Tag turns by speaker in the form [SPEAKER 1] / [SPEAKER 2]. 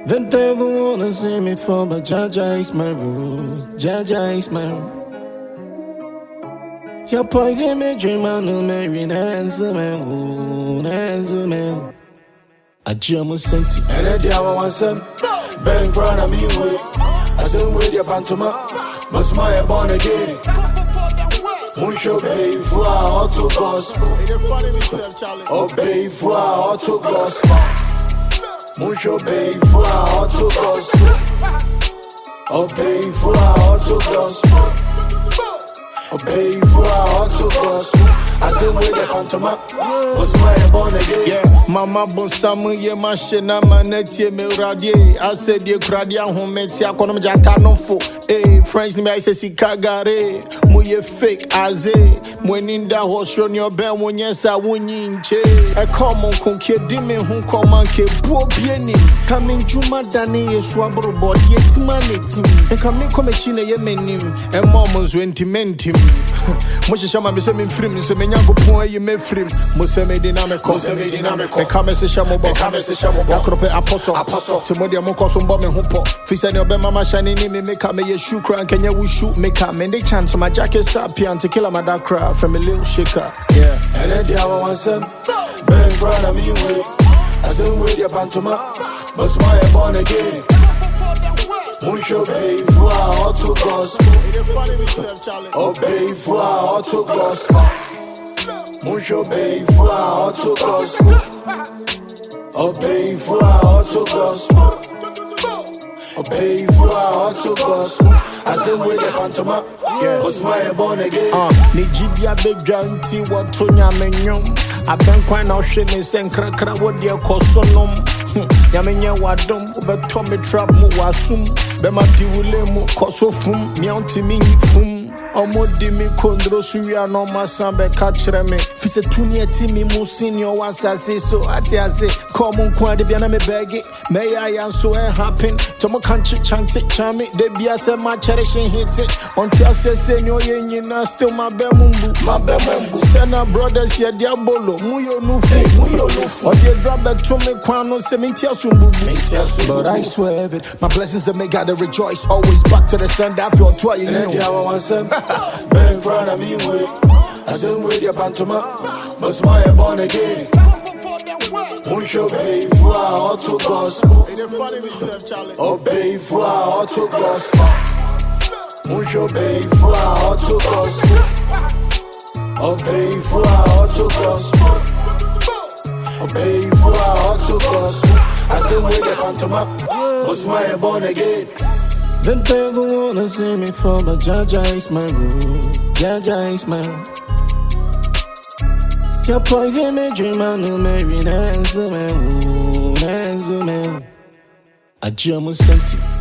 [SPEAKER 1] They never wanna see me fall, but Jaja is my rules. Jaja is my rule. Your poison me dream, I know Mary Nancy, man. Ooh, Nancy, man. I jam with Senti.
[SPEAKER 2] And then the hour was some Ben Brown, I'm you with. I don't with your pantoma. Must my born again. Muncho bay for our auto gospel. Obey for our auto gospel. Muncho bay for our auto gospel. Obey for our auto gospel. Obey for our auto gospel. I still with the pantoma. What's my born again?
[SPEAKER 1] Yeah, Mama Bonsamu, ye machina, maneti, me radie. I said, ye cradia, home, metia, konom jatano fo. Eh, French, me, I say, Sikagare. Muye fake, aze. Mweninda, horse on your bell, when yes, I won't che. A common conke, dime, who come and ke, poor pieni. Coming to my Dani, a swabro body, yet manity. And come in, come a china, ye menim. And mommas went to ment him. Moshama, me say, me free, so me. Nyango point you me free. Mose me dynamical. The comments is shamo. Yakrope apostle. Timodia mo koso mbo me humpo. Fisa ni obe mama shani ni me make me ye shoe crank and you shoot make me they chance my jacket sapian to kill my dark crowd from a little shaker. Yeah.
[SPEAKER 2] And then the hour was some Ben Brown, I'm you with. I don't with your pantoma. Must my born again. Muncho bay for our auto gospel. Obey for our auto gospel. Muncho bay for our auto gospel. Obey for our auto gospel. Obey for our auto gospel. I still with the pantoma. Yeah, what's my born again?
[SPEAKER 1] Nigeria be janti watonya menyom. I been quite now shame sen krakra what dear kosonom. Yamenya wadom but Tommy trap mu wasum. Bema diwule mu kosofum. Mianti mingi fum. Omo di mi kondro suya no masambe kachre me. Fise tuni eti mi mu senior wasase so ati ase. Come kwa de bia na me beg may I am so happen. Tomo kanchi chante chame de bia se ma cherishing hit it. Until say senior ye na still my bemumbu. Sena brothers ye diabolo muyo nufu. Or ye drop that to me kwano se mintia sumbubu. But I swear it, my blessings that make God to rejoice. Always back to the sun that feel twice you know.
[SPEAKER 2] Ben Brown, I'm you with. I don't with your pantoma. Must my born again. Muncho bay for our auto gospel. Obey for our auto gospel. Muncho bay for our auto gospel. Obey for our auto gospel. Obey for our auto gospel. I still with the pantoma. Must my born again.
[SPEAKER 1] They never wanna see me fall, but Jaja is my rule. Jaja is my rule. Your poison me dream, I know Mary Nancy, man. Ooh, Nancy, man. I jam with Senti.